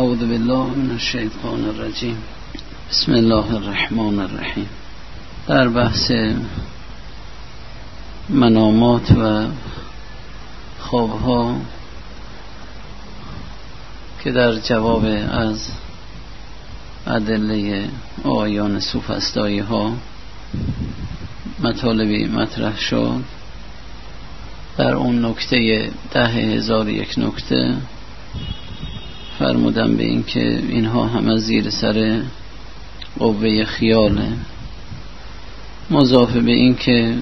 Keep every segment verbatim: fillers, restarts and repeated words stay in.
اعوذ بالله من الشیطان الرجیم. بسم الله الرحمن الرحیم. در بحث منامات و خوابها که در جواب از ادله آیان سوفسطایی ها مطالبی مطرح شد، در اون نکته ده هزار یک نکته فرمودم به این که اینها همه زیر سر قوه خیاله، مضافه به این که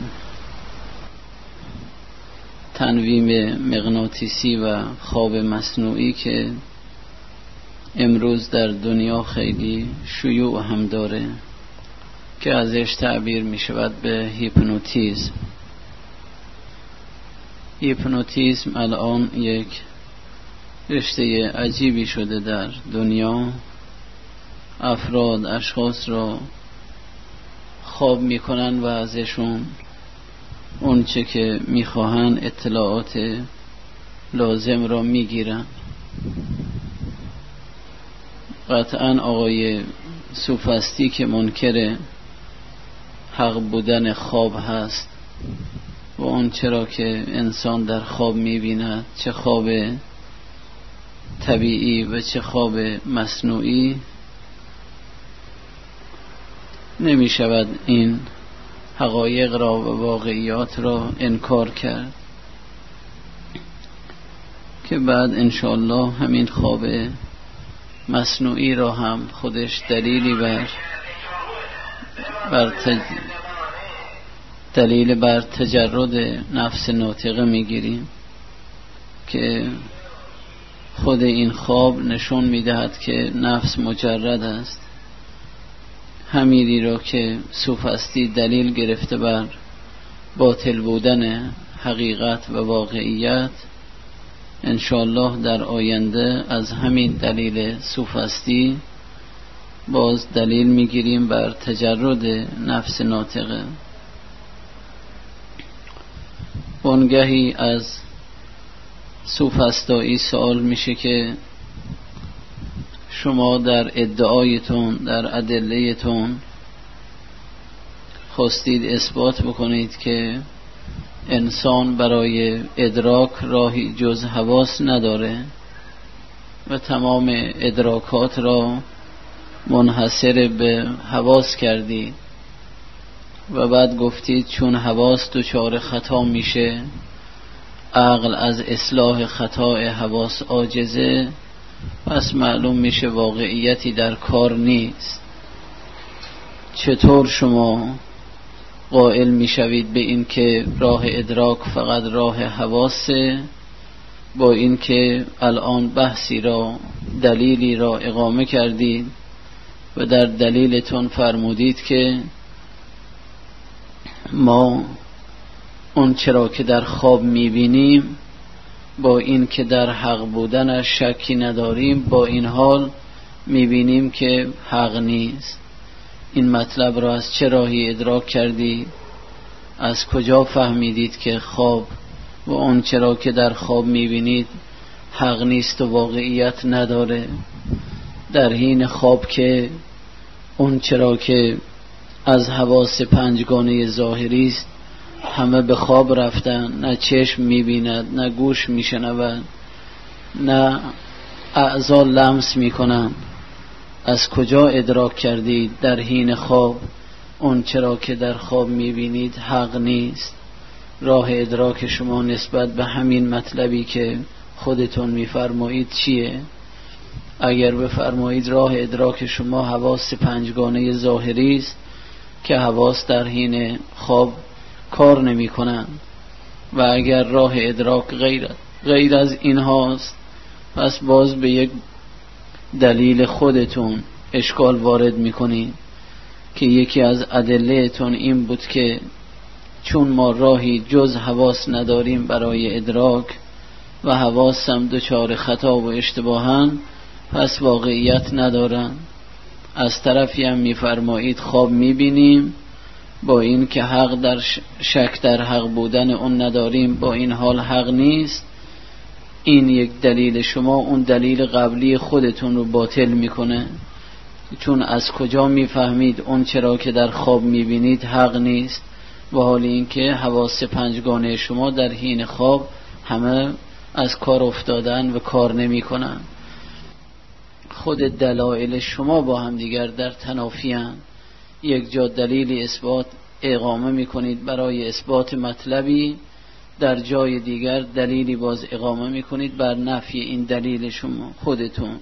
تنویم مغناطیسی و خواب مصنوعی که امروز در دنیا خیلی شیوع هم داره که ازش تعبیر می شود به هیپنوتیزم. هیپنوتیزم الان یک رشته عجیبی شده در دنیا. افراد اشخاص را خواب میکنن و ازشون اون چه که میخواهن اطلاعات لازم را میگیرن. قطعا آقای سوفسطی که منکر حق بودن خواب هست و اون چرا که انسان در خواب میبیند، چه خواب طبیعی و چه خواب مصنوعی، نمی شود این حقایق را و واقعیات را انکار کرد که بعد انشاءالله همین خواب مصنوعی را هم خودش دلیلی بر بر تج... دلیل بر تجرد نفس ناطقه میگیریم که خود این خواب نشون میدهد که نفس مجرد است. همیری را که سوفسطی دلیل گرفته بر باطل بودن حقیقت و واقعیت، انشاءالله در آینده از همین دلیل سوفسطی باز دلیل میگیریم بر تجرد نفس ناطقه. وانگهی از سوفسطایی سوال میشه که شما در ادعایتون، در ادله‌تون خواستید اثبات بکنید که انسان برای ادراک راهی جز حواس نداره و تمام ادراکات را منحصر به حواس کردید و بعد گفتید چون حواس دچار خطا میشه، عقل از اصلاح خطای حواس عاجزه، پس معلوم میشه واقعیتی در کار نیست. چطور شما قائل میشوید به این که راه ادراک فقط راه حواسه، با این که الان بحثی را، دلیلی را اقامه کردید و در دلیلتون فرمودید که ما اون چرا که در خواب میبینیم با این که در حق بودنش شکی نداریم، با این حال میبینیم که حق نیست. این مطلب را از چه راهی ادراک کردید؟ از کجا فهمیدید که خواب و اون چرا که در خواب میبینید حق نیست و واقعیت نداره، در حین خواب که اون چرا که از حواس پنجگانه ظاهری است همه به خواب رفتن، نه چشم میبیند، نه گوش میشنود، نه اعضا لمس میکنن. از کجا ادراک کردید در حین خواب اون چرا که در خواب میبینید حق نیست؟ راه ادراک شما نسبت به همین مطلبی که خودتون میفرمایید چیه؟ اگر بفرمایید راه ادراک شما حواس پنجگانه ظاهری است که حواس در حین خواب کار نمی کنن، و اگر راه ادراک غیر, غیر از این هاست، پس باز به یک دلیل خودتون اشکال وارد می کنید که یکی از ادلهتون این بود که چون ما راهی جز حواس نداریم برای ادراک و حواس هم دچار خطا و اشتباهن، پس واقعیت ندارن. از طرفی هم می فرمایید خواب می بینیم، با این که حق در شک در حق بودن اون نداریم، با این حال حق نیست. این یک دلیل شما اون دلیل قبلی خودتون رو باطل میکنه. چون از کجا میفهمید اون چرا که در خواب میبینید حق نیست، و حال اینکه حواس پنجگانه شما در حین خواب همه از کار افتادن و کار نمیکنن. خود دلایل شما با هم دیگر در تنافی هستند. یک جا دلیل اثبات اقامه میکنید برای اثبات مطلبی، در جای دیگر دلیلی باز اقامه میکنید بر نفی این دلیل شما خودتون.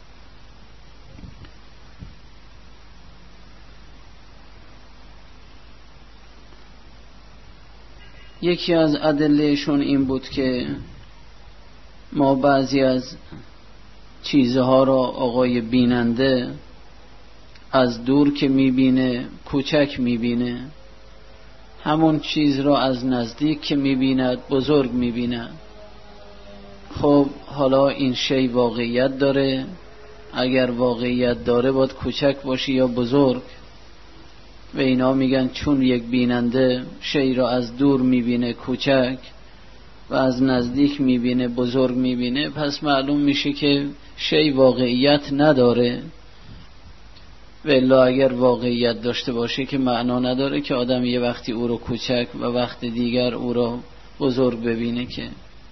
یکی از ادلهشون این بود که ما بعضی از چیزها را آقای بیننده از دور که میبینه کوچک میبینه، همون چیز را از نزدیک که میبیند بزرگ میبیند. خب حالا این شی واقعیت داره؟ اگر واقعیت داره باید کوچک باشه یا بزرگ؟ و اینا میگن چون یک بیننده شی را از دور میبینه کوچک و از نزدیک میبینه بزرگ میبینه، پس معلوم میشه که شی واقعیت نداره. و الا اگر واقعیت داشته باشه که معنا نداره که آدم یه وقتی او رو کوچک و وقت دیگر او رو بزرگ ببینه. که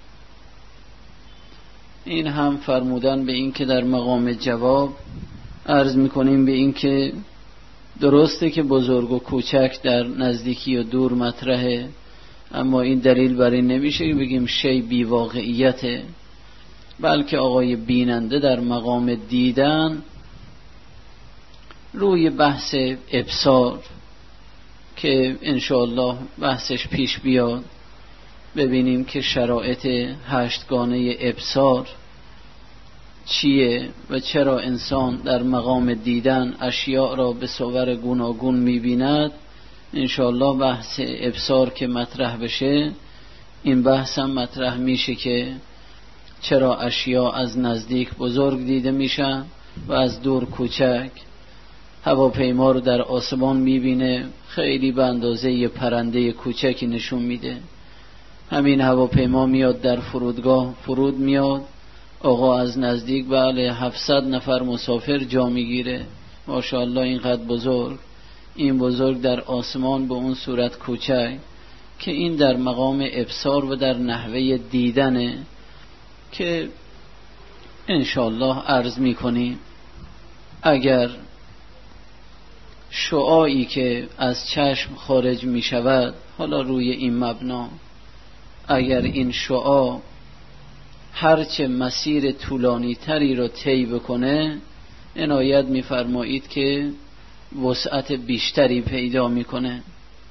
این هم فرمودن به این که در مقام جواب عرض میکنیم به این که درسته که بزرگ و کوچک در نزدیکی و دور مطرحه، اما این دلیل برای نمیشه که بگیم شی بی واقعیته، بلکه آقای بیننده در مقام دیدن روی بحث ابصار که انشاءالله بحثش پیش بیاد ببینیم که شرایط هشتگانه ابصار چیه و چرا انسان در مقام دیدن اشیاء را به صور گوناگون می‌بیند. انشاءالله بحث ابصار که مطرح بشه این بحث هم مطرح میشه که چرا اشیاء از نزدیک بزرگ دیده میشن و از دور کوچک. هواپیما رو در آسمان میبینه خیلی به اندازه یه پرنده کوچکی نشون میده. همین هواپیما میاد در فرودگاه فرود میاد، آقا از نزدیک بله هفتصد نفر مسافر جا میگیره، ماشاءالله اینقدر بزرگ. این بزرگ در آسمان به اون صورت کوچک، که این در مقام ابصار و در نحوه دیدنه که انشاءالله عرض میکنیم. اگر شعاعی که از چشم خارج می شود، حالا روی این مبنا، اگر این شعاع هرچه مسیر طولانی تری رو طی بکنه، عنایت می فرمایید که وسعت بیشتری پیدا می کنه.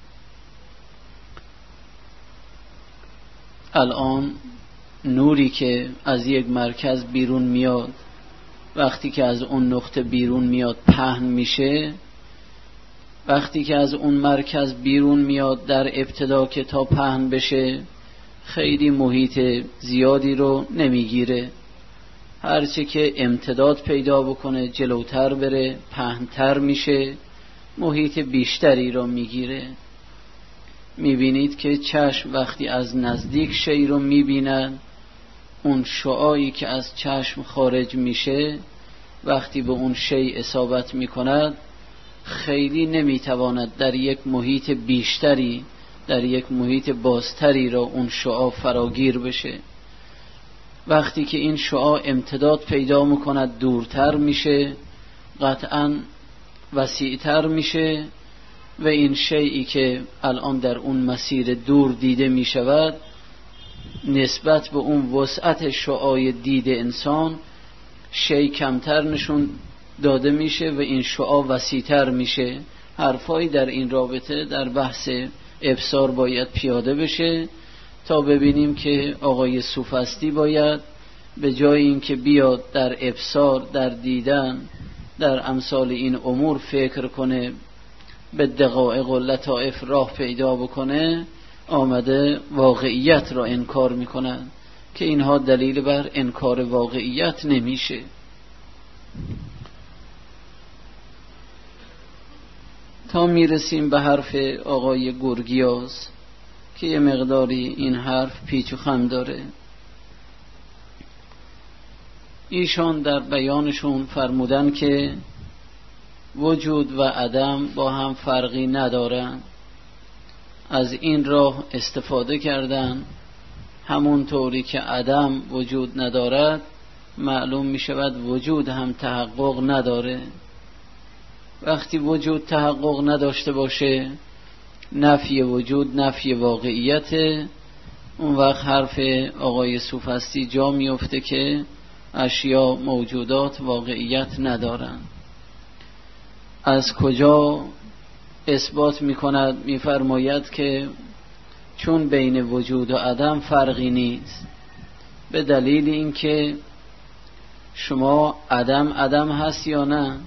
الان نوری که از یک مرکز بیرون میاد، وقتی که از اون نقطه بیرون میاد پهن میشه، وقتی که از اون مرکز بیرون میاد در ابتدا که تا پهن بشه خیلی محیط زیادی رو نمیگیره. هرچه که امتداد پیدا بکنه جلوتر بره پهنتر میشه، محیط بیشتری رو میگیره. میبینید که چشم وقتی از نزدیک شی رو میبیند، اون شعاعی که از چشم خارج میشه وقتی به اون شی اصابت میکند خیلی نمیتواند در یک محیط بیشتری، در یک محیط بازتری را اون شعاع فراگیر بشه. وقتی که این شعاع امتداد پیدا میکند دورتر میشه، قطعاً وسیعتر میشه و این شیئی که الان در اون مسیر دور دیده میشود نسبت به اون وسعت شعاع دید انسان شیء کمتر نشون داده میشه و این شعاع وسیعتر میشه. حرفایی در این رابطه در بحث ابصار باید پیاده بشه تا ببینیم که آقای سوفسطی باید به جای اینکه بیاد در ابصار، در دیدن، در امثال این امور فکر کنه، به دقایق و لطائف راه پیدا بکنه، آمده واقعیت را انکار میکنه که اینها دلیل بر انکار واقعیت نمیشه. تا میرسیم به حرف آقای گرگیاز که یه مقداری این حرف پیچ و خم داره. ایشان در بیانشون فرمودن که وجود و عدم با هم فرقی ندارن. از این راه استفاده کردن، همون طوری که عدم وجود ندارد معلوم می شود وجود هم تحقق نداره. وقتی وجود تحقق نداشته باشه نفی وجود نفی واقعیت، اون وقت حرف آقای سوفسطی جا می افته که اشیا موجودات واقعیت ندارن. از کجا اثبات می کند؟ می فرماید که چون بین وجود و عدم فرقی نیست، به دلیل اینکه شما عدم عدم هست یا نه؟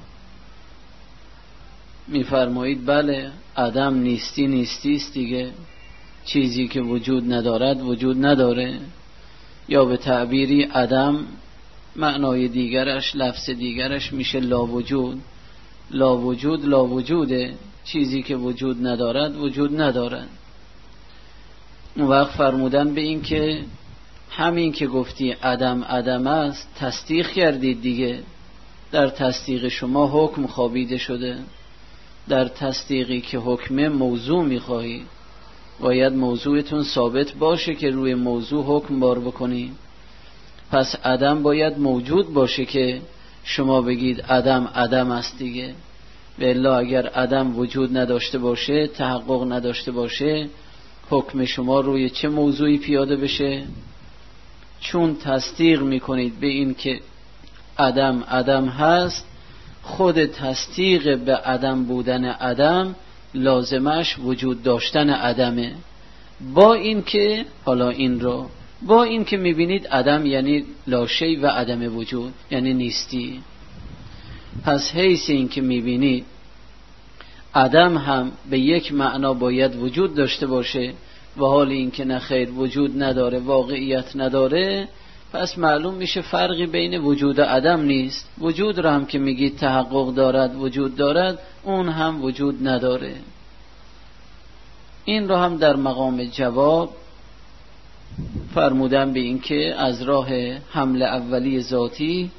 می فرمایید بله، عدم نیستی نیستی است دیگه، چیزی که وجود ندارد وجود نداره. یا به تعبیری عدم معنای دیگرش لفظ دیگرش میشه لا وجود. لا وجود لا وجوده، چیزی که وجود ندارد وجود ندارد. اون وقت فرمودن به این که همین که گفتی عدم عدم است تصدیق کردید دیگه، در تصدیق شما حکم خوابیده شده. در تصدیقی که حکم موضوع میخواهی باید موضوعتون ثابت باشه که روی موضوع حکم بار بکنی. پس عدم باید موجود باشه که شما بگید عدم عدم است دیگه. و الا اگر عدم وجود نداشته باشه تحقق نداشته باشه حکم شما روی چه موضوعی پیاده بشه؟ چون تصدیق میکنید به این که عدم عدم هست، خود تصدیق به عدم بودن عدم لازمش وجود داشتن عدمه. با این که حالا این رو با این که میبینید عدم یعنی لاشی و عدم وجود یعنی نیستی. پس حیث این که میبینید عدم هم به یک معنا باید وجود داشته باشه و حال این که نخیر وجود نداره واقعیت نداره، پس معلوم میشه فرقی بین وجود و عدم نیست. وجود رو هم که میگید تحقق دارد وجود دارد، اون هم وجود نداره. این رو هم در مقام جواب فرمودن به این که از راه حمل اولی ذاتی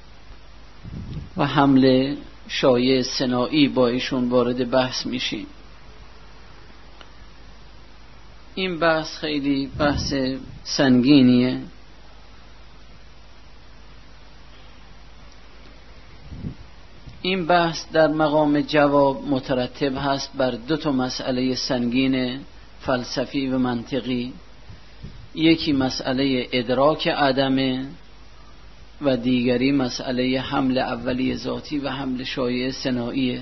و حمل شایع ثنایی با ایشون وارد بحث میشیم. این بحث خیلی بحث سنگینیه. این بحث در مقام جواب مترتب هست بر دو تا مسئله سنگین فلسفی و منطقی. یکی مسئله ادراک عدمه و دیگری مسئله حمل اولی ذاتی و حمل شایع ثناییه.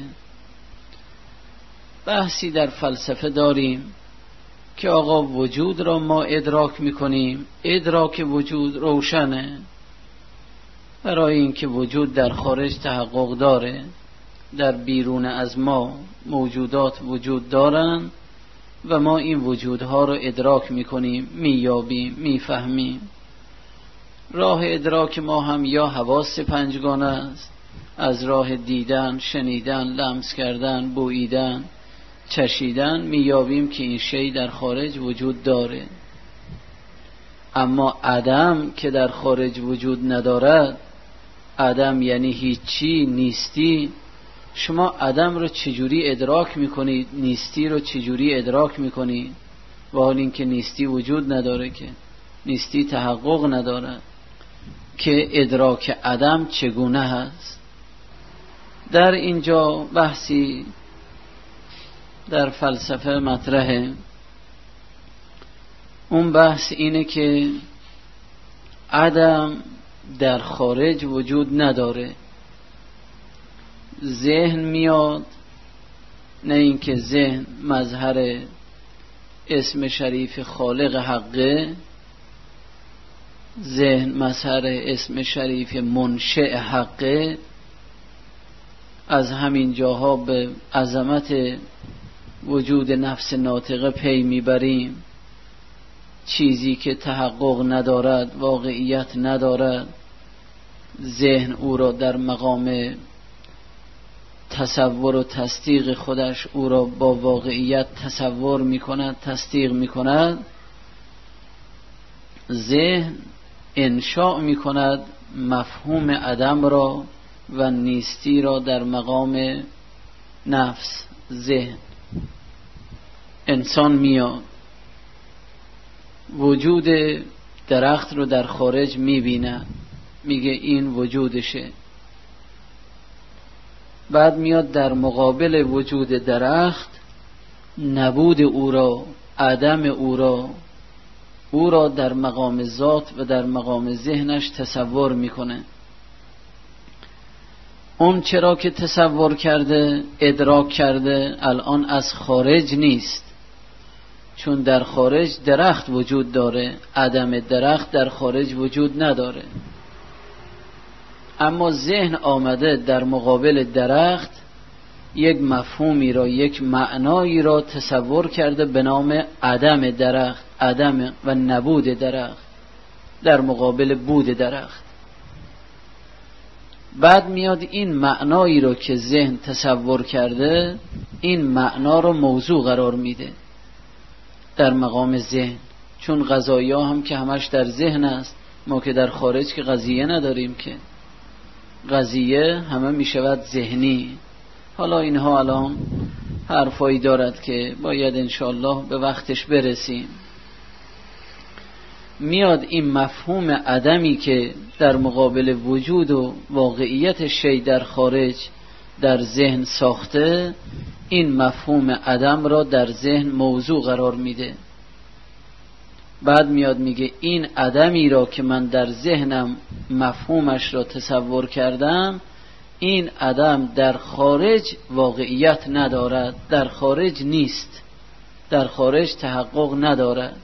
بحثی در فلسفه داریم که آقا وجود را ما ادراک میکنیم، ادراک وجود روشنه، برای اینکه وجود در خارج تحقق داره، در بیرون از ما موجودات وجود دارن و ما این وجودها رو ادراک میکنیم، میابیم، میفهمیم. راه ادراک ما هم یا حواس پنجگانه است، از راه دیدن، شنیدن، لمس کردن، بوییدن، چشیدن میابیم که این شی در خارج وجود داره. اما عدم که در خارج وجود ندارد، عدم یعنی هیچی، نیستی. شما عدم رو چجوری ادراک میکنید؟ نیستی رو چجوری ادراک میکنید؟ و حال این که نیستی وجود نداره، که نیستی تحقق نداره، که ادراک عدم چگونه هست؟ در اینجا بحثی در فلسفه مطرحه. اون بحث اینه که عدم در خارج وجود نداره. ذهن میاد، نه اینکه ذهن مظهر اسم شریف خالق حقه، ذهن مظهر اسم شریف منشئ حقه. از همین جاها به عظمت وجود نفس ناطقه پی میبریم. چیزی که تحقق ندارد، واقعیت ندارد، ذهن او را در مقام تصور و تصدیق خودش او را با واقعیت تصور میکند، تصدیق میکند. ذهن انشاء میکند مفهوم عدم را و نیستی را در مقام نفس، ذهن. انسان میاد وجود درخت رو در خارج میبینه، میگه این وجودشه. بعد میاد در مقابل وجود درخت نبود او را، عدم او را او را در مقام ذات و در مقام ذهنش تصور میکنه. اون چرا که تصور کرده، ادراک کرده، الان از خارج نیست، چون در خارج درخت وجود داره، عدم درخت در خارج وجود نداره. اما ذهن آمده در مقابل درخت یک مفهومی را، یک معنایی را تصور کرده به نام عدم درخت، عدم و نبود درخت در مقابل بود درخت. بعد میاد این معنایی را که ذهن تصور کرده، این معنا را موضوع قرار میده در مقام ذهن، چون قضایا هم که همش در ذهن است. ما که در خارج که قضیه نداریم، که قضیه همه میشود ذهنی. حالا اینها الان حرفایی دارد که باید انشاءالله به وقتش برسیم. میاد این مفهوم عدمی که در مقابل وجود و واقعیت شی در خارج در ذهن ساخته، این مفهوم عدم را در ذهن موضوع قرار میده. بعد میاد میگه این عدمی را که من در ذهنم مفهومش را تصور کردم، این عدم در خارج واقعیت ندارد، در خارج نیست، در خارج تحقق ندارد.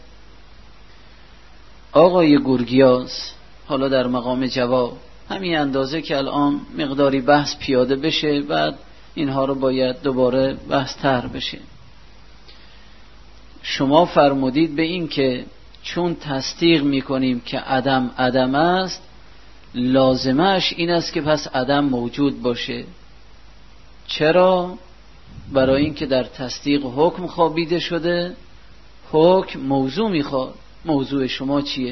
آقای گورگیاز حالا در مقام جواب، همین اندازه که الان مقداری بحث پیاده بشه، بعد اینها رو باید دوباره بحث تر بشه. شما فرمودید به این که چون تصدیق میکنیم که عدم عدم است، لازمش این است که پس عدم موجود باشه. چرا؟ برای این که در تصدیق حکم خوابیده شده، حکم موضوع میخواد. موضوع شما چیه؟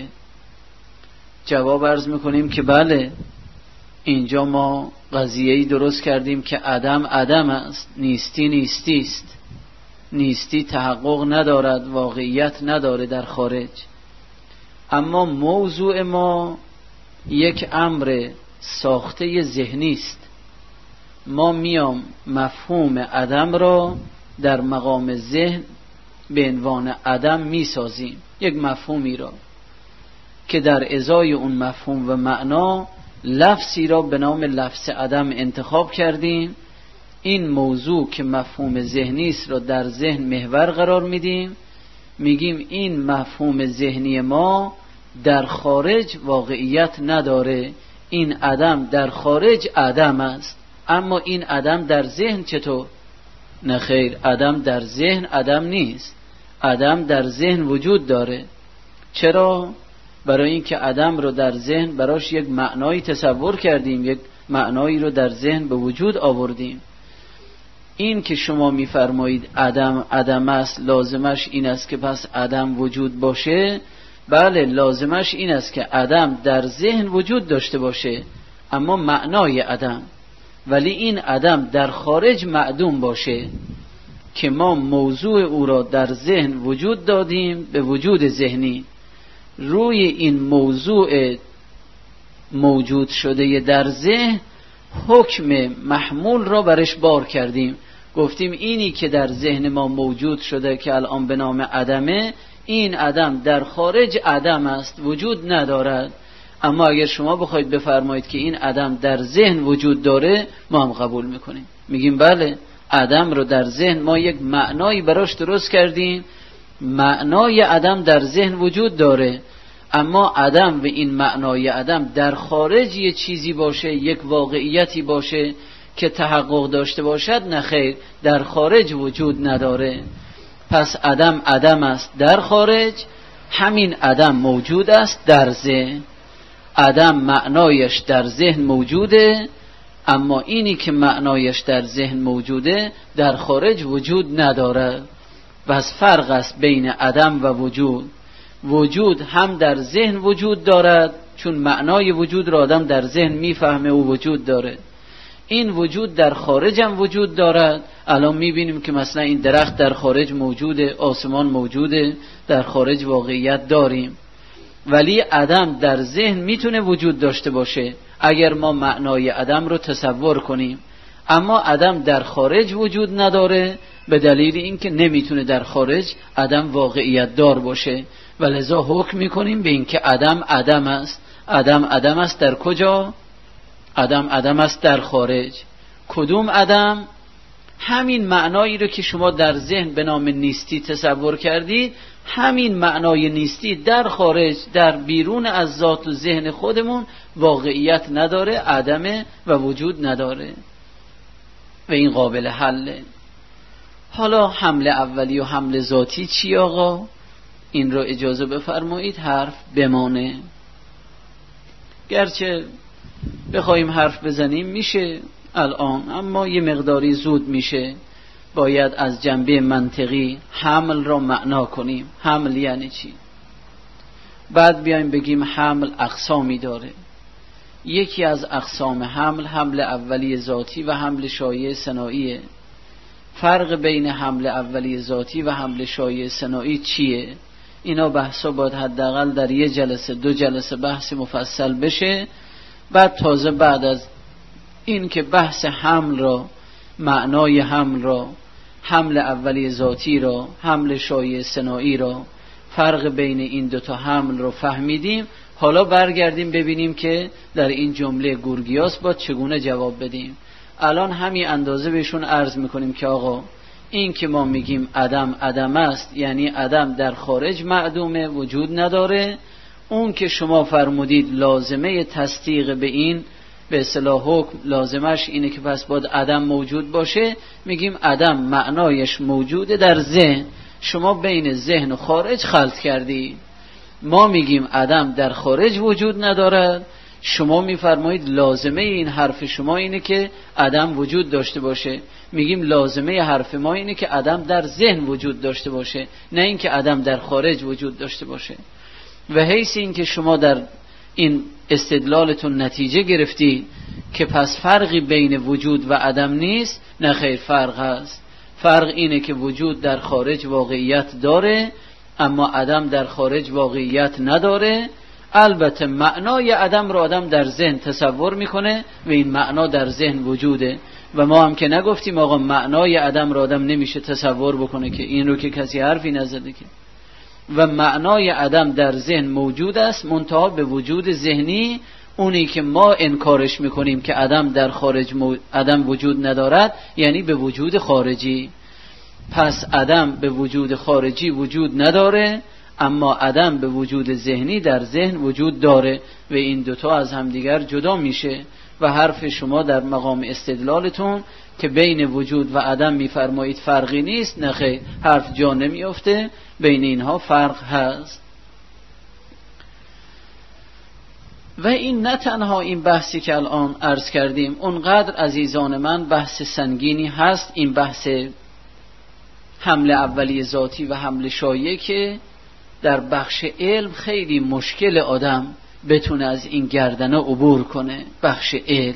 جواب عرض میکنیم که بله، اینجا ما قضیه‌ای درست کردیم که عدم عدم است، نیستی نیستی است. نیستی تحقق ندارد، واقعیت نداره در خارج. اما موضوع ما یک امر ساخته ذهنی است. ما میام مفهوم عدم را در مقام ذهن به عنوان عدم میسازیم، یک مفهومی را که در ازای اون مفهوم و معنا لفظی را به نام لفظ عدم انتخاب کردیم. این موضوع که مفهوم ذهنی است را در ذهن محور قرار میدیم، میگیم این مفهوم ذهنی ما در خارج واقعیت نداره، این عدم در خارج عدم است. اما این عدم در ذهن چطور؟ نه خیر، عدم در ذهن عدم نیست، عدم در ذهن وجود داره. چرا؟ برای اینکه عدم رو در ذهن براش یک معنایی تصور کردیم، یک معنایی رو در ذهن به وجود آوردیم. این که شما میفرمایید عدم عدم است، لازمش این است که پس عدم وجود باشه. بله، لازمش این است که عدم در ذهن وجود داشته باشه، اما معنای عدم، ولی این عدم در خارج معدوم باشه که ما موضوع او را در ذهن وجود دادیم به وجود ذهنی. روی این موضوع موجود شده در ذهن حکم محمول را برش بار کردیم. گفتیم اینی که در ذهن ما موجود شده که الان به نام عدمه، این عدم در خارج عدم است، وجود ندارد. اما اگر شما بخواید بفرمایید که این عدم در ذهن وجود داره، ما هم قبول میکنیم، میگیم بله، عدم رو در ذهن ما یک معنایی براش درست کردیم، معنای عدم در ذهن وجود داره، اما عدم و این معنای عدم در خارج یه چیزی باشه، یک واقعیتی باشه که تحقق داشته باشد، نه خیر، در خارج وجود نداره. پس عدم عدم است در خارج، همین عدم موجود است در ذهن. عدم معنایش در ذهن موجوده، اما اینی که معنایش در ذهن موجوده در خارج وجود نداره. پس فرق است بین عدم و وجود. وجود هم در ذهن وجود دارد، چون معنای وجود را آدم در ذهن میفهمه و وجود داره. این وجود در خارج هم وجود دارد. الان میبینیم که مثلا این درخت در خارج موجوده، آسمان موجوده، در خارج واقعیت داریم. ولی عدم در ذهن میتونه وجود داشته باشه اگر ما معنای عدم رو تصور کنیم، اما عدم در خارج وجود نداره به دلیل اینکه نمیتونه در خارج عدم واقعیت دار باشه و لذا حکم میکنیم به اینکه عدم عدم است. عدم عدم است در کجا؟ عدم عدم است در خارج. کدوم عدم؟ همین معنایی رو که شما در ذهن به نام نیستی تصور کردید، همین معنای نیستی در خارج، در بیرون از ذات و ذهن خودمون واقعیت نداره، عدمه و وجود نداره و این قابل حله. حالا حمله اولی و حمله ذاتی چی آقا؟ این رو اجازه بفرمایید حرف بمانه. گرچه بخوایم حرف بزنیم میشه الان، اما یه مقداری زود میشه. باید از جنبه منطقی حمل را معنا کنیم. حمل یعنی چی؟ بعد بیایم بگیم حمل اقسامی داره. یکی از اقسام حمل حمل اولی ذاتی و حمل شایع ثنائیه. فرق بین حمل اولی ذاتی و حمل شایع ثنایی چیه؟ اینا بحثا باید حداقل در یه جلسه دو جلسه بحث مفصل بشه. بعد تازه بعد از این که بحث حمل را، معنای حمل را، حمل اولی ذاتی را، حمل شایع ثنایی را، فرق بین این دوتا حمل رو فهمیدیم، حالا برگردیم ببینیم که در این جمله گورگیاس باید چگونه جواب بدیم. الان همین اندازه بهشون عرض میکنیم که آقا این که ما میگیم عدم عدم است، یعنی عدم در خارج معدومه، وجود نداره. اون که شما فرمودید لازمه تصدیق به این به اصطلاح حکم لازمش اینه که پس باید عدم موجود باشه. میگیم عدم معنایش موجوده در ذهن، شما بین ذهن و خارج خلط کردید. ما میگیم عدم در خارج وجود ندارد، شما میفرمایید لازمه این حرف شما اینه که عدم وجود داشته باشه. میگیم لازمه حرف ما اینه که عدم در ذهن وجود داشته باشه، نه اینکه عدم در خارج وجود داشته باشه. و حیث این که شما در این استدلالتون نتیجه گرفتی که پس فرقی بین وجود و عدم نیست، نه خیر، فرق هست. فرق اینه که وجود در خارج واقعیت داره اما عدم در خارج واقعیت نداره. البته معنای عدم رو آدم در ذهن تصور میکنه و این معنا در ذهن وجوده و ما هم که نگفتیم آقا معنای عدم رو آدم نمیشه تصور بکنه، که این رو که کسی حرفی نزده که. و معنای عدم در ذهن موجود است، منتها به وجود ذهنی، اونی که ما انکارش میکنیم که عدم در خارج مو... عدم وجود ندارد، یعنی به وجود خارجی. پس عدم به وجود خارجی وجود نداره، اما عدم به وجود ذهنی در ذهن وجود داره و این دوتا از همدیگر جدا میشه. و حرف شما در مقام استدلالتون که بین وجود و عدم میفرمایید فرقی نیست، نخیر، حرف جا نمیافته، بین اینها فرق هست. و این نه تنها این بحثی که الان عرض کردیم، اونقدر عزیزان من بحث سنگینی هست این بحث حمل اولی ذاتی و حمل شایع که در بخش علم خیلی مشکل آدم بتونه از این گردنه عبور کنه. بخش علم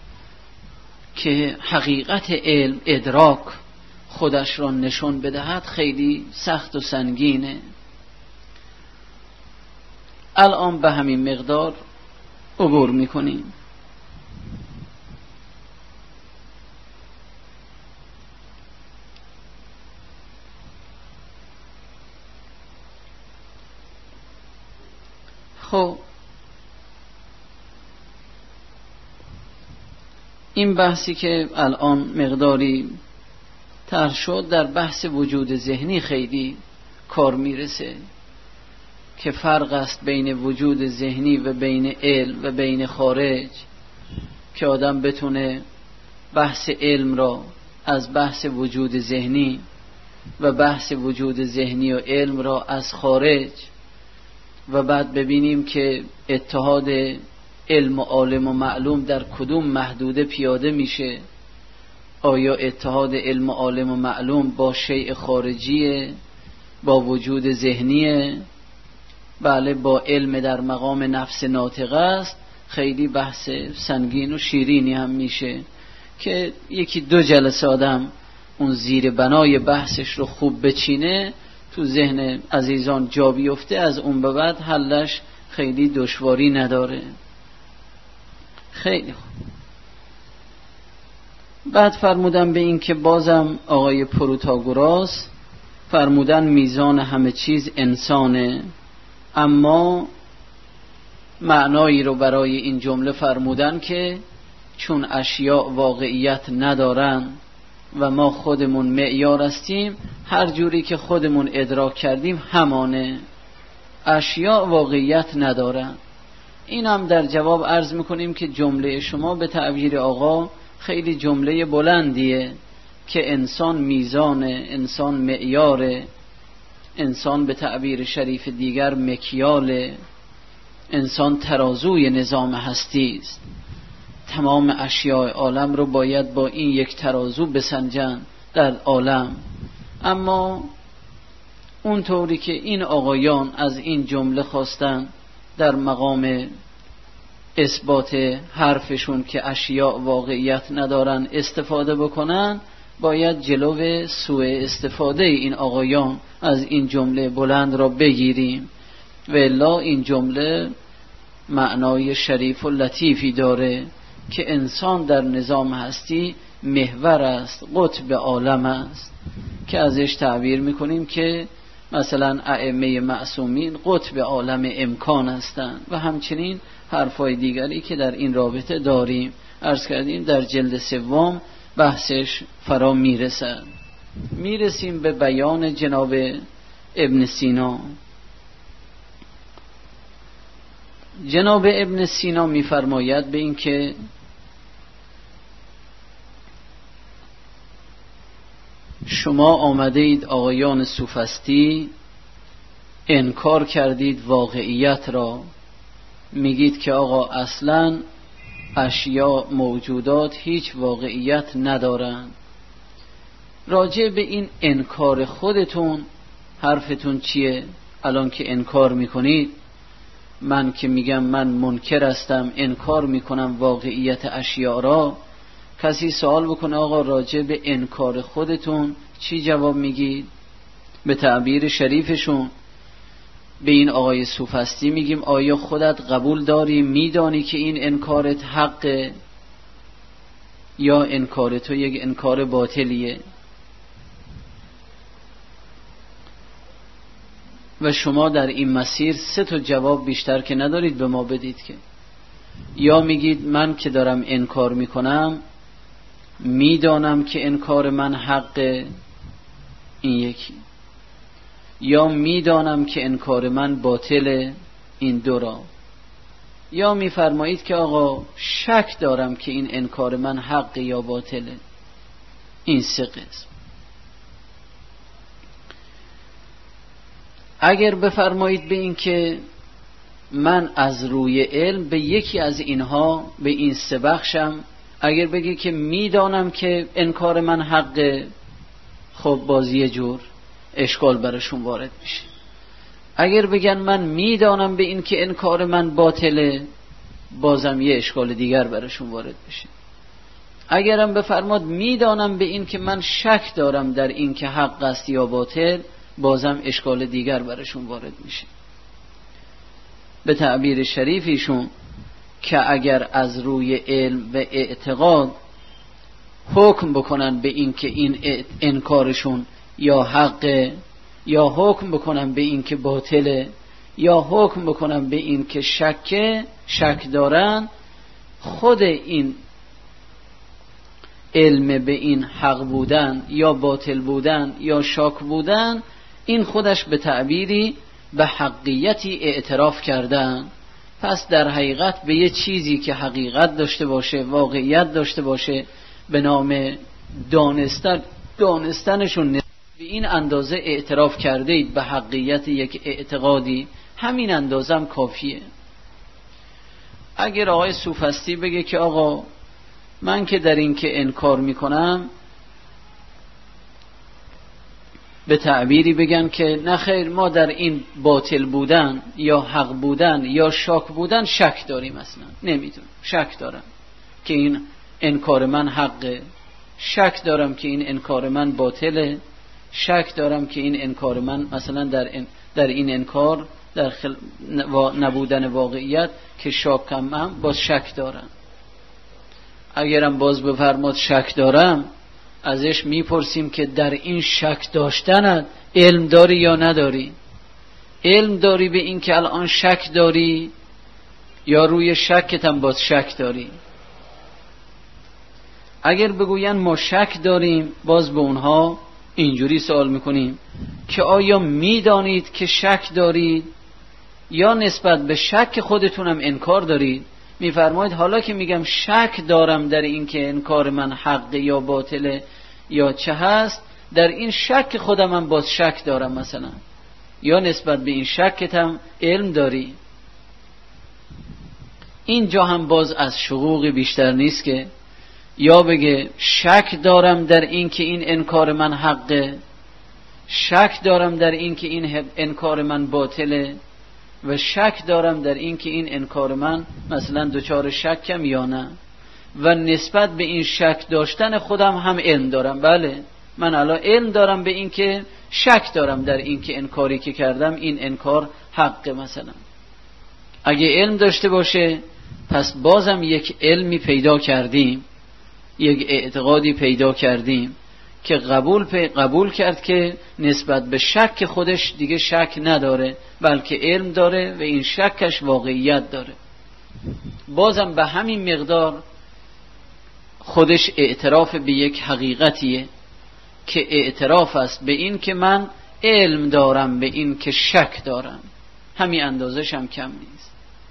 که حقیقت علم، ادراک خودش را نشون بدهد خیلی سخت و سنگینه. الان به همین مقدار عبور میکنیم. خب این بحثی که الان مقداری طرح شد در بحث وجود ذهنی خیلی کار میرسه که فرق است بین وجود ذهنی و بین علم و بین خارج، که آدم بتونه بحث علم را از بحث وجود ذهنی و بحث وجود ذهنی و علم را از خارج، و بعد ببینیم که اتحاد علم و عالم و معلوم در کدوم محدوده پیاده میشه. آیا اتحاد علم و عالم و معلوم با شیء خارجیه، با وجود ذهنیه، بله با علم در مقام نفس ناطقه است، خیلی بحث سنگین و شیرینی هم میشه که یکی دو جلسه آدم اون زیر بنای بحثش رو خوب بچینه، تو ذهن عزیزان جا بیفته، از اون به بعد حلش خیلی دشواری نداره. خیلی خوب. بعد فرمودن به این که بازم آقای پروتاگوراس فرمودن میزان همه چیز انسانه، اما معنایی رو برای این جمله فرمودن که چون اشیاء واقعیت ندارن و ما خودمون معیار هستیم، هر جوری که خودمون ادراک کردیم همانه، اشیاء واقعیت ندارن. این هم در جواب عرض میکنیم که جمله شما به تعبیر آقا خیلی جمله بلندیه که انسان میزانه، انسان معیاره، انسان به تعبیر شریف دیگر مکیاله، انسان ترازوی نظام هستی است. تمام اشیاء عالم رو باید با این یک ترازو بسنجن در عالم. اما اونطوری که این آقایان از این جمله خواستن در مقام اثبات حرفشون که اشیاء واقعیت ندارن استفاده بکنن، باید جلو سوء استفاده این آقایان از این جمله بلند را بگیریم، و الا این جمله معنای شریف و لطیفی داره که انسان در نظام هستی محور است، قطب عالم است، که ازش تعبیر میکنیم که مثلا ائمه معصومین قطب عالم امکان هستند و همچنین حرفای دیگری که در این رابطه داریم. عرض کردیم در جلد سوم بحثش فرا میرسد. میرسیم به بیان جناب ابن سینا. جناب ابن سینا میفرماید به این که شما آمده اید آقایان سوفستی، انکار کردید واقعیت را، میگید که آقا اصلا اشیاء موجودات هیچ واقعیت ندارند. راجع به این انکار خودتون حرفتون چیه؟ الان که انکار میکنید، من که میگم من منکر هستم، انکار میکنم واقعیت اشیاء را، کسی سوال بکنه آقا راجع به انکار خودتون چی جواب میگید؟ به تعبیر شریفشون به این آقای سوفستی میگیم آیا خودت قبول داری، میدانی که این انکارت حقه یا انکار تو یک انکار باطلیه؟ و شما در این مسیر سه تا جواب بیشتر که ندارید به ما بدید، که یا میگید من که دارم انکار میکنم میدانم که انکار من حقه، این یکی، یا میدانم که انکار من باطله، این دو را، یا میفرمایید که آقا شک دارم که این انکار من حقه یا باطله، این سه قسم. اگر بفرمایید به این که من از روی علم به یکی از اینها، به این سه بخشم، اگر بگی که میدانم که انکار من حقه، خب باز یه جور اشکال برشون وارد میشه. اگر بگن من میدانم به این که انکار من باطله، بازم یه اشکال دیگر برشون وارد میشه. اگرم بفرماد میدانم به این که من شک دارم در این که حق است یا باطل، بازم اشکال دیگر برشون وارد میشه. به تعبیر شریفیشون که اگر از روی علم و اعتقاد حکم بکنن به این که این انکارشون یا حقه، یا حکم بکنن به این که باطله، یا حکم بکنن به این که شکه شک دارن، خود این علم به این حق بودن یا باطل بودن یا شک بودن، این خودش به تعبیری به حقیقتی اعتراف کردن. پس در حقیقت به یه چیزی که حقیقت داشته باشه، واقعیت داشته باشه، به نام دانستن دانستنشون به این اندازه اعتراف کرده اید به حقیقت یک اعتقادی، همین اندازه هم کافیه. اگر آقای سوفستی بگه که آقا من که در این که انکار میکنم به تعبیری بگن که نه خیر ما در این باطل بودن یا حق بودن یا شاک بودن شک داریم، اصلا نمیدونم، شک دارم که این انکار من حقه، شک دارم که این انکار من باطله، شک دارم که این انکار من مثلا در این, در این انکار در خل... نبودن واقعیت که شاکم هم باز شک دارم. اگرم باز بفرماد شک دارم، ازش میپرسیم که در این شک داشتنت علم داری یا نداری؟ علم داری به این که الان شک داری یا روی شکت هم باز شک داری؟ اگر بگوین ما شک داریم، باز به اونها اینجوری سوال میکنیم که آیا میدانید که شک دارید یا نسبت به شک خودتونم انکار دارید؟ میفرمایید حالا که میگم شک دارم در این که انکار من حق یا باطله یا چه هست، در این شک خودم هم باز شک دارم مثلا، یا نسبت به این شکت هم علم داری؟ اینجا هم باز از شقوق بیشتر نیست که یا بگه شک دارم در این که این انکار من حقه، شک دارم در این که این انکار من باطله، و شک دارم در این که این انکار من مثلا دوچار شکم یا نه، و نسبت به این شک داشتن خودم هم علم دارم. بله من الان علم دارم به این که شک دارم در این که انکاری که کردم این انکار حقه مثلا. اگه علم داشته باشه پس بازم یک علمی پیدا کردیم، یک اعتقادی پیدا کردیم که قبول قبول کرد که نسبت به شک خودش دیگه شک نداره، بلکه علم داره و این شکش واقعیت داره. بازم به همین مقدار خودش اعتراف به یک حقیقتیه که اعتراف است به این که من علم دارم به این که شک دارم، همین اندازش هم کم نیست.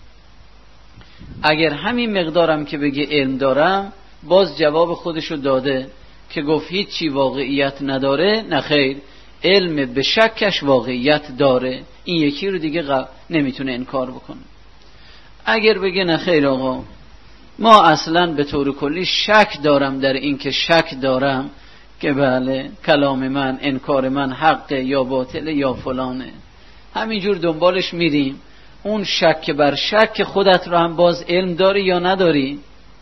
اگر همین مقدارم که بگه علم دارم، باز جواب خودشو داده که گفت هیچی واقعیت نداره، نه خیر، علم به شکش واقعیت داره، این یکی رو دیگه غ... نمیتونه انکار بکنه. اگر بگه نه خیر آقا ما اصلا به طور کلی شک دارم در این که شک دارم که بله کلام من انکار من حقه یا باطله یا فلانه، همینجور دنبالش میریم، اون شک بر شک خودت رو هم باز علم داری یا نداری؟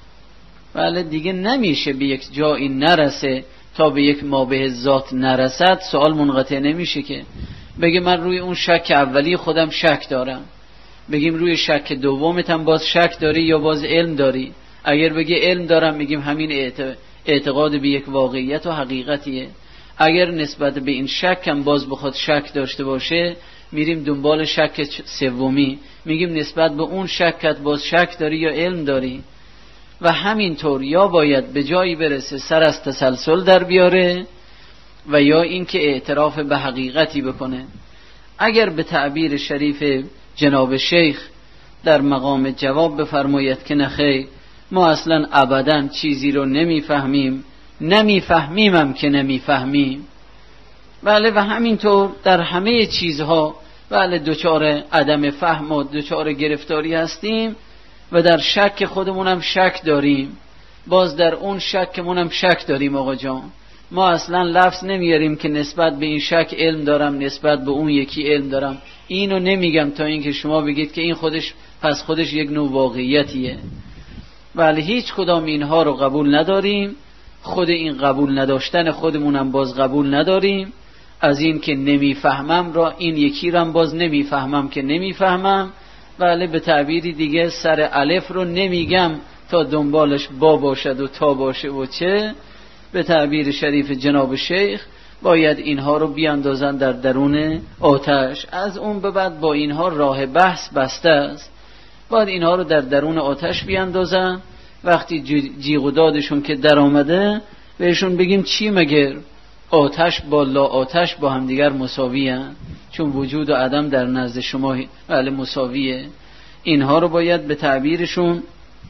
بله دیگه نمیشه به یک جایی نرسه تا به یک ما به ذات نرسد، سوال منقطع نمیشه که بگه من روی اون شک اولی خودم شک دارم، بگیم روی شک دومت هم باز شک داری یا باز علم داری؟ اگر بگه علم دارم میگیم همین اعتقاد به یک واقعیت و حقیقتیه. اگر نسبت به این شک هم باز بخواد شک داشته باشه، میریم دنبال شک سومی، میگیم نسبت به اون شکت باز شک داری یا علم داری؟ و همینطور یا باید به جایی برسه سر از تسلسل در بیاره و یا اینکه اعتراف به حقیقتی بکنه. اگر به تعبیر شریف جناب شیخ در مقام جواب بفرماید که نخیر ما اصلا ابداً چیزی رو نمیفهمیم، نمیفهمیمم که نمیفهمیم، بله، و همینطور در همه چیزها بله دوچار عدم فهم و دوچار گرفتاری هستیم و در شک خودمونم شک داریم، باز در اون شکمونم شک داریم. آقا جان ما اصلا لفظ نمیاریم که نسبت به این شک علم دارم، نسبت به اون یکی علم دارم، اینو نمیگم تا اینکه شما بگید که این خودش پس خودش یک نوع واقعیتیه. ولی هیچ کدام اینها رو قبول نداریم، خود این قبول نداشتن خودمونم باز قبول نداریم، از این که نمیفهمم را این یکی را باز نمیفهمم که نمیفهمم، ولی به تعبیری دیگه سر الف رو نمیگم تا دنبالش با باشد و تا باشه و چه. به تعبیر شریف جناب شیخ باید اینها رو بیاندازن در درون آتش، از اون به بعد با اینها راه بحث بسته است، باید اینها رو در درون آتش بیاندازن. وقتی جیغ و دادشون که در آمده بهشون بگیم چی مگر آتش با لا آتش با هم دیگر مساوی هستند، چون وجود و عدم در نزد شما بله مساویه. اینها رو باید به تعبیرشون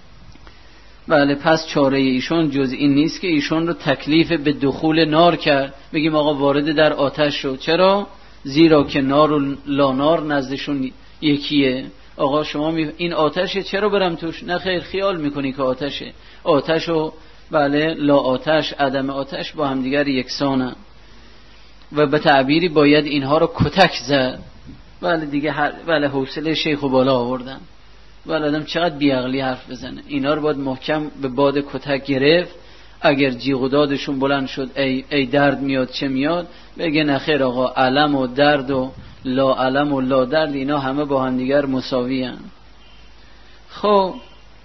بله پس چاره ایشون جز این نیست که ایشون رو تکلیف به دخول نار کرد، بگیم آقا وارد در آتش شد. چرا؟ زیرا که نار و لا نار نزدشون یکیه. آقا شما می... این آتشه چرا برم توش؟ نه خیر، خیال میکنی که آتشه. آتش و بله لا آتش عدم آتش با هم دیگر یکسانن. و به تعبیری باید اینها رو کتک زد. ولی دیگه هر ولی حوصله شیخ و بالا آوردن، ولی آدم چقدر بیعقلی حرف بزنه. اینا رو باید محکم به باد کتک گرفت. اگر جیغ و دادشون بلند شد ای, ای درد میاد چه میاد، بگه نخیر آقا، علم و درد و لا علم و لا درد اینا همه با هم دیگر مساوی هن. خب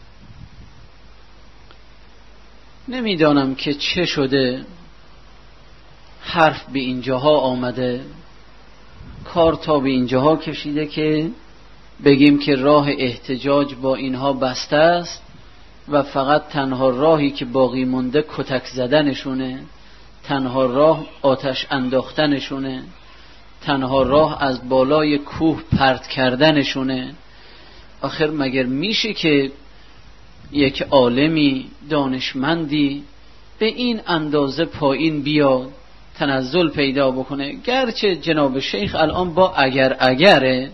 نمیدانم که چه شده حرف به اینجاها آمده، کار تا به اینجاها کشیده که بگیم که راه احتجاج با اینها بسته است و فقط تنها راهی که باقی مونده کتک زدنشونه، تنها راه آتش انداختنشونه، تنها راه از بالای کوه پرت کردنشونه. آخر مگر میشه که یک عالمی دانشمندی به این اندازه پایین بیاد، تنزل پیدا بکنه؟ گرچه جناب شیخ الان با اگر اگره،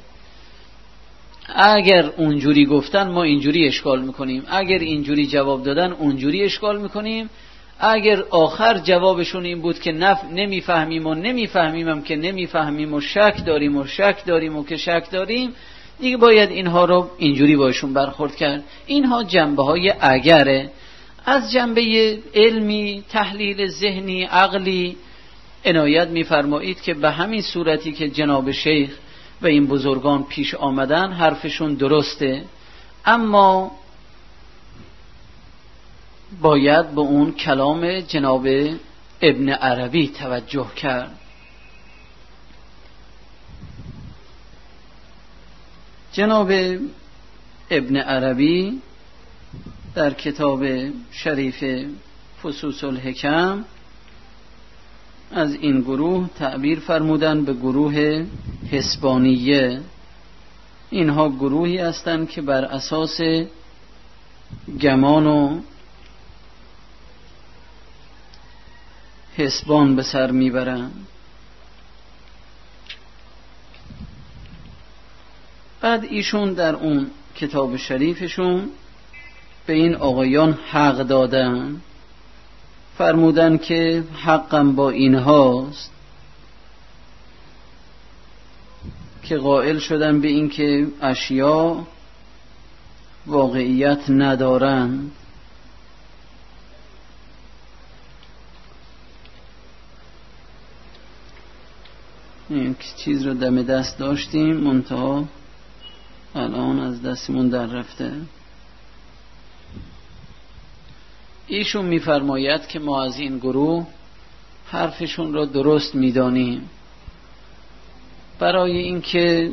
اگر اونجوری گفتن ما اینجوری اشکال میکنیم، اگر اینجوری جواب دادن اونجوری اشکال میکنیم، اگر آخر جوابشون این بود که نف... نمیفهمیم و نمیفهمیم هم که نمیفهمیم و شک داریم و شک داریم و که شک داریم، دیگه باید اینها رو اینجوری باشون برخورد کرد. اینها جنبه های اگره. از جنبه علمی، تحلیل ذهنی، عقلی عنایت میفرمایید که به همین صورتی که جناب شیخ و این بزرگان پیش آمدن حرفشون درسته، اما باید به اون کلام جناب ابن عربی توجه کرد. جناب ابن عربی در کتاب شریف فصوص الحکم از این گروه تعبیر فرمودن به گروه حسبانیه. اینها گروهی هستند که بر اساس گمان و حسبان به سر میبرند. بعد ایشون در اون کتاب شریفشون به این آقایان حق دادن، فرمودن که حقم با اینهاست که قائل شدن به این که اشیاء واقعیت ندارند. یک چیز رو دم دست داشتیم منتها الان از دستمون در رفته. ایشون میفرماید که ما از این گروه حرفشون رو درست میدانیم، برای اینکه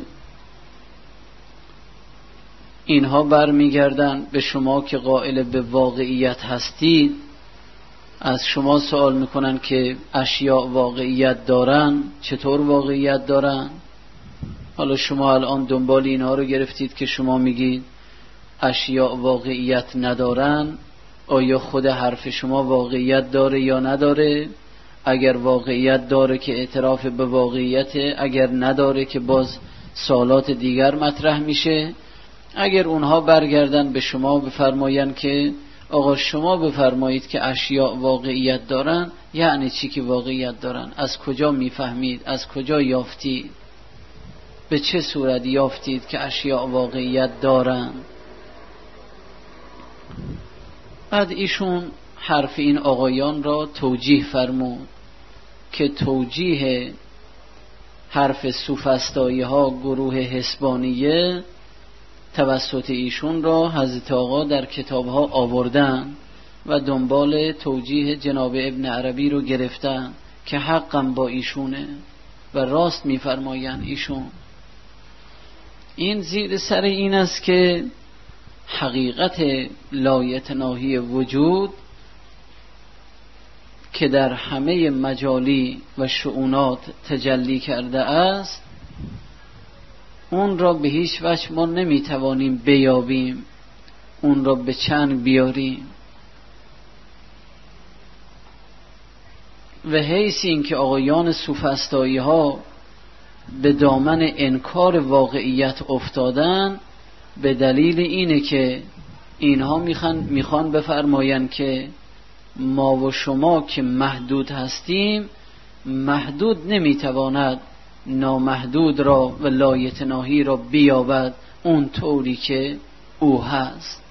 اینها برمیگردن به شما که قائل به واقعیت هستید، از شما سوال میکنن که اشیاء واقعیت دارن، چطور واقعیت دارن؟ حالا شما الان دنبال اینها رو گرفتید که شما میگید اشیاء واقعیت ندارن، آیا خود حرف شما واقعیت داره یا نداره؟ اگر واقعیت داره که اعتراف به واقعیته، اگر نداره که باز سوالات دیگر مطرح میشه. اگر اونها برگردن به شما بفرماین که آقا شما بفرمایید که اشیاء واقعیت دارن، یعنی چی که واقعیت دارن؟ از کجا میفهمید؟ از کجا یافتید؟ به چه صورت یافتید که اشیاء واقعیت دارن؟ بعد ایشون حرف این آقایان را توجیه فرمود که توجیه حرف سوفسطایی ها گروه حسبانیه توسط ایشون را حضرت آقا در کتاب ها آوردن و دنبال توجیه جناب ابن عربی رو گرفتن که حقم با ایشونه و راست میفرماین ایشون. این زیر سر این است که حقیقت لایتناهی وجود که در همه مجالی و شؤونات تجلی کرده است، اون را به هیچ وجه ما نمیتوانیم بیابیم، اون را به چنگ بیاریم. و حیث این که آقایان سوفسطایی ها به دامن انکار واقعیت افتادن، به دلیل اینه که اینها میخوان میخوان بفرماین که ما و شما که محدود هستیم محدود نمیتواند نامحدود را و لایتناهی را بیابد اون طوری که او هست.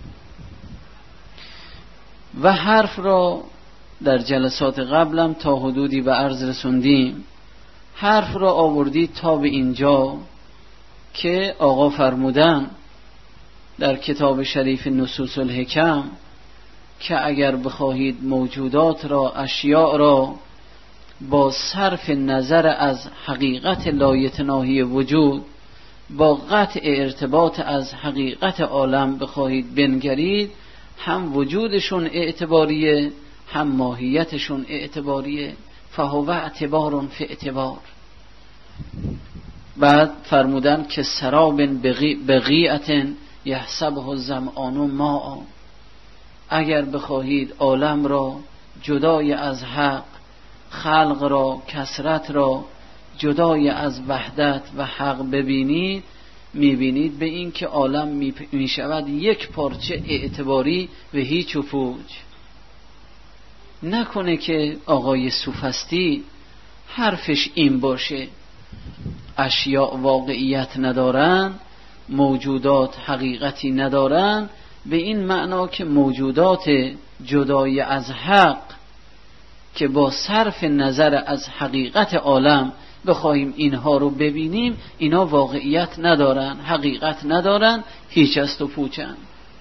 و حرف را در جلسات قبلم تا حدودی به عرض رسوندیم. حرف را آوردی تا به اینجا که آقا فرمودن در کتاب شریف نصوص الحکم که اگر بخواهید موجودات را، اشیاء را با صرف نظر از حقیقت لایتناهی وجود با قطع ارتباط از حقیقت عالم بخواهید بنگرید، هم وجودشون اعتباریه هم ماهیتشون اعتباریه. فهو اعتبار فی اعتبار. بعد فرمودن که سراب بقیعت یحسبه الظمآن ماء. اگر بخواهید عالم را جدای از حق، خلق را، کثرت را جدای از وحدت و حق ببینید، میبینید به این که عالم میشود یک پارچه اعتباری و هیچ و پوچ. نکنه که آقای سوفستی حرفش این باشه اشیاء واقعیت ندارن، موجودات حقیقتی ندارن، به این معنا که موجودات جدای از حق که با صرف نظر از حقیقت عالم بخواهیم اینها رو ببینیم، اینا واقعیت ندارن، حقیقت ندارن، هیچ است و پوچن.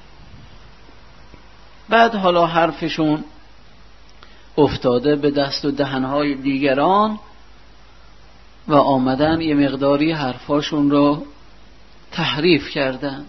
بعد حالا حرفشون افتاده به دست و دهنهای دیگران و آمدن یه مقداری حرفاشون رو تحریف کردن.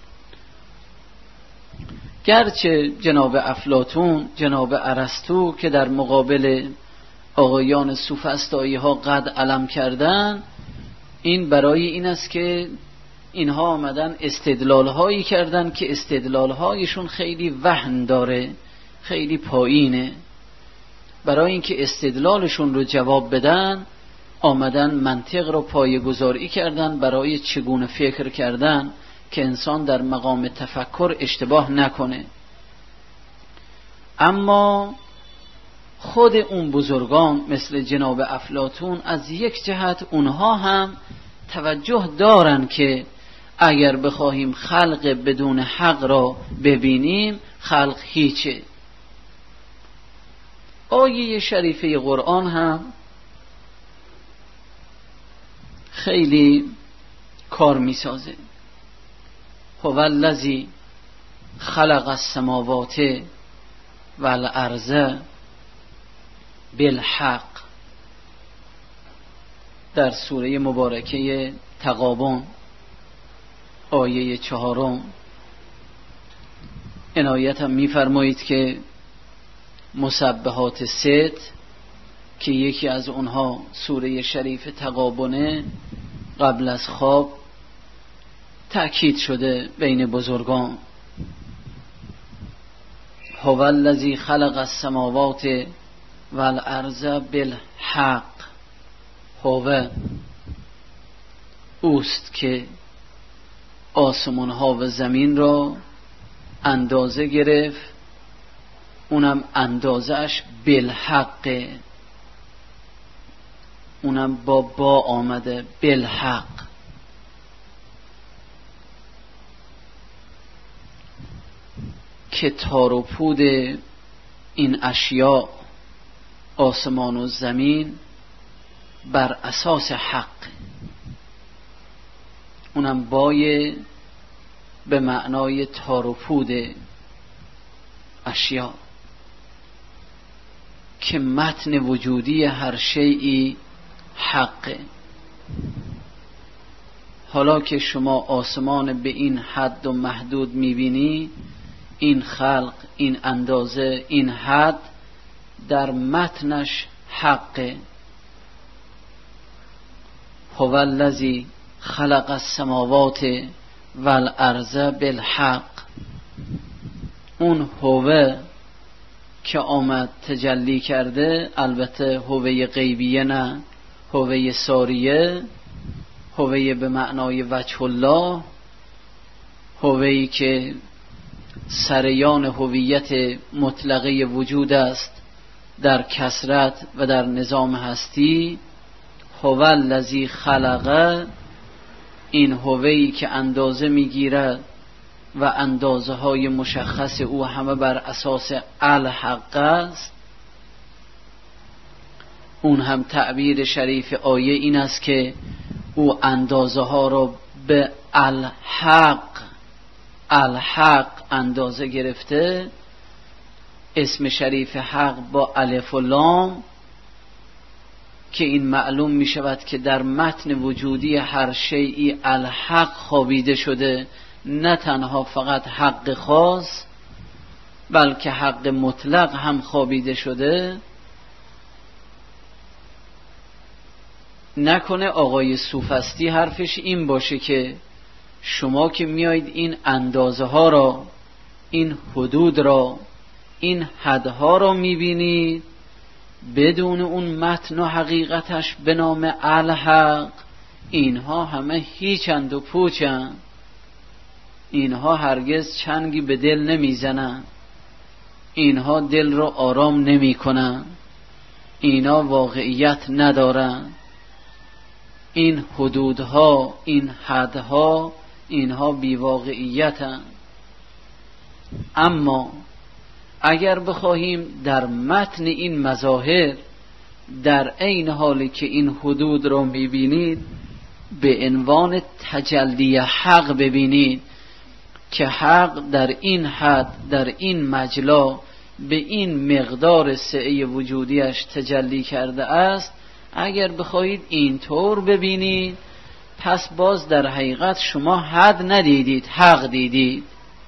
گرچه جناب افلاطون، جناب ارسطو که در مقابل آقایان سوفسطایی ها قد علم کردن، این برای این است که اینها آمدن استدلال هایی کردن که استدلال هایشون خیلی وهن داره، خیلی پایینه. برای اینکه استدلالشون رو جواب بدن آمدن منطق رو پایه‌گذاری کردن برای چگونه فکر کردن که انسان در مقام تفکر اشتباه نکنه. اما خود اون بزرگان مثل جناب افلاطون از یک جهت اونها هم توجه دارن که اگر بخواهیم خلق بدون حق را ببینیم، خلق هیچه. آیه شریفه قرآن هم خیلی کار میسازه. هو الذی خلق السماوات والارض بالحق در سوره مبارکه تغابن آیه چهارم عنایت هم میفرمایید که مسبحات ست که یکی از اونها سوره شریف تغابنه قبل از خواب تأکید شده بین بزرگان. هو الذی خلق السماوات والارض بالحق. هو اوست که آسمان ها و زمین را اندازه گرفت، اونم اندازهش بالحق، اونم با با آمده بالحق. که تار و پود این اشیاء آسمان و زمین بر اساس حق، اونم بای به معنای تار و پود اشیاء که متن وجودی هر شیئی حقه. حالا که شما آسمان به این حد و محدود میبینی، این خلق، این اندازه، این حد در متنش حقه. هو الذی خلق السماوات والارض بالحق. اون هوه که آمد تجلی کرده، البته هوه غیبیه نه، هوه ساریه، هوه به معنای وجه الله، هوه‌ای که سریان هویت مطلقه وجود است در کثرت و در نظام هستی. هو الذی خلق، این هویی که اندازه میگیرد و اندازه های مشخص او همه بر اساس الحق است. اون هم تعبیر شریف آیه این است که او اندازه ها را به الحق الحق اندازه گرفته. اسم شریف حق با الف و لام که این معلوم می شود که در متن وجودی هر شیئی الحق خوابیده شده، نه تنها فقط حق خاص بلکه حق مطلق هم خوابیده شده. نکنه آقای سوفستی حرفش این باشه که شما که میایید این اندازه ها را، این حدود را، این حدها را میبینید بدون اون متن و حقیقتش به نام الحق، اینها همه هیچند و پوچند، اینها هرگز چنگی به دل نمیزنند، اینها دل را آرام نمی کنند، اینها واقعیت ندارند. این حدودها، این حدها، اینها بیواقعیتند. اما اگر بخواهیم در متن این مظاهر در عین حالی که این حدود را میبینید به عنوان تجلی حق ببینید که حق در این حد، در این مجلا، به این مقدار سعه وجودیش تجلی کرده است، اگر بخواهید اینطور ببینید پس باز در حقیقت شما حد ندیدید، حق دیدید.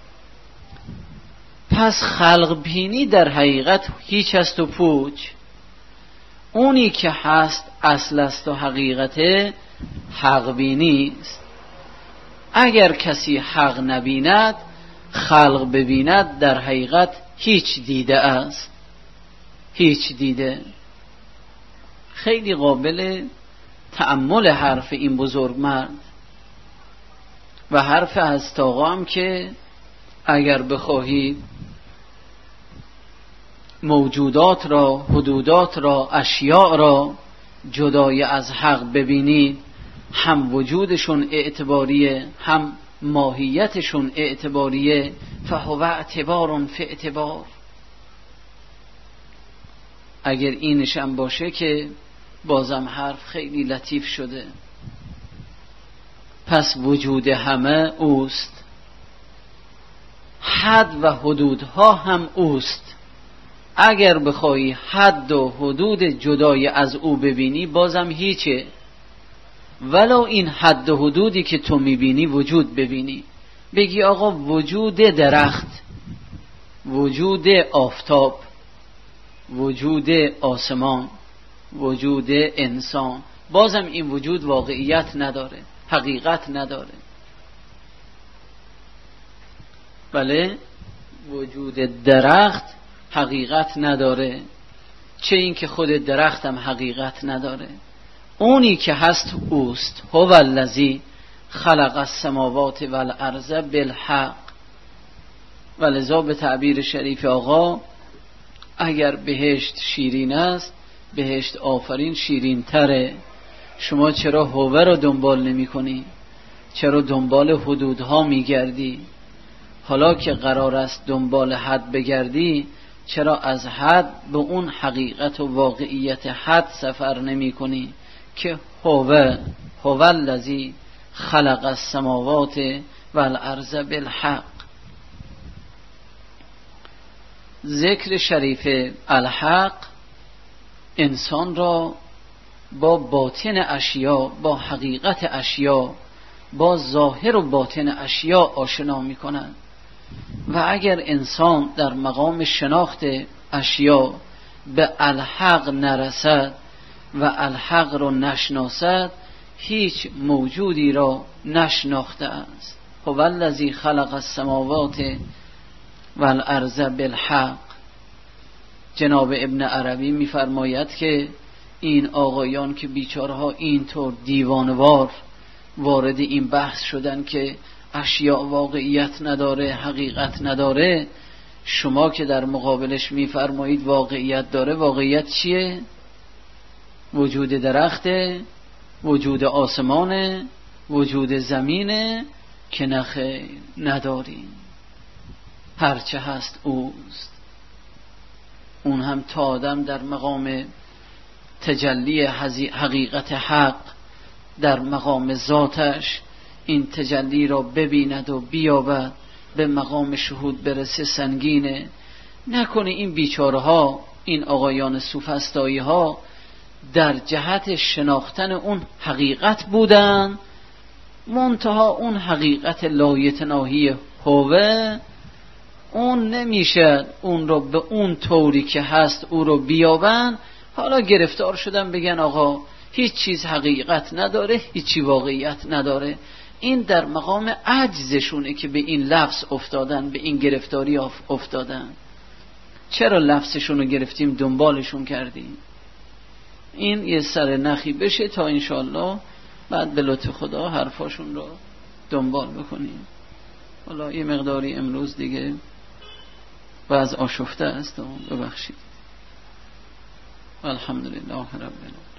پس خلق بینی در حقیقت هیچ است و پوچ. اونی که هست اصل است و حقیقت حق بینی است. اگر کسی حق نبیند، خلق ببیند، در حقیقت هیچ دیده است، هیچ دیده. خیلی قابل تأمل حرف این بزرگ مرد و حرف از آقا هم که اگر بخواهید موجودات را، حدودات را، اشیاء را جدای از حق ببینید، هم وجودشون اعتباریه هم ماهیتشون اعتباریه، فهو اعتبار فی اعتبار. اگر اینش هم باشه که بازم حرف خیلی لطیف شده. پس وجود همه اوست، حد و حدودها هم اوست. اگر بخوای حد و حدود جدای از او ببینی بازم هیچه، ولو این حد و حدودی که تو میبینی وجود ببینی. بگی آقا وجود درخت، وجود آفتاب، وجود آسمان، وجود انسان، بازم این وجود واقعیت نداره، حقیقت نداره. بله وجود درخت حقیقت نداره، چه این که خود درخت هم حقیقت نداره. اونی که هست اوست. هو الذی خلق السماوات والارض بالحق. ولذا به تعبیر شریف آقا اگر بهشت شیرین است، بهشت آفرین شیرین تره. شما چرا هوه رو دنبال نمی کنی؟ چرا دنبال حدودها می گردی؟ حالا که قرار است دنبال حد بگردی، چرا از حد به اون حقیقت و واقعیت حد سفر نمی کنی که هو هو الذی خلق السماوات والارض بالحق. ذکر شریف الحق انسان را با باطن اشیا، با حقیقت اشیا، با ظاهر و باطن اشیا آشنا می کند. و اگر انسان در مقام شناخت اشیا به الحق نرسد و الحق را نشناسد، هیچ موجودی را نشناخته است. هو الذی خلق السماوات والارض بالحق. جناب ابن عربی می‌فرماید که این آقایان که بیچارها اینطور دیوانوار وارد این بحث شدن که اشیاء واقعیت نداره، حقیقت نداره، شما که در مقابلش میفرمایید واقعیت داره، واقعیت چیه؟ وجود درخته، وجود آسمانه، وجود زمینه که نخیر نداریم. هرچه هست اوست. اون هم تا آدم در مقام تجلی حقیقت حق، در مقام ذاتش این تجلی را ببیند و بیابد، به مقام شهود برسه سنگینه. نکنه این بیچاره ها، این آقایان سوفسطایی ها در جهت شناختن اون حقیقت بودن، منتها اون حقیقت لایتناهی هوه اون نمیشه اون رو به اون طوری که هست او رو بیابن. حالا گرفتار شدن بگن آقا هیچ چیز حقیقت نداره، هیچی واقعیت نداره. این در مقام عجزشونه که به این لفظ افتادن، به این گرفتاری افتادن. چرا لفظشون رو گرفتیم دنبالشون کردیم؟ این یه سر نخی بشه تا انشالله بعد به لطف خدا حرفاشون رو دنبال بکنیم. حالا یه مقداری امروز دیگه بعض آشفته است، ببخشید. الحمدلله رب العالمین.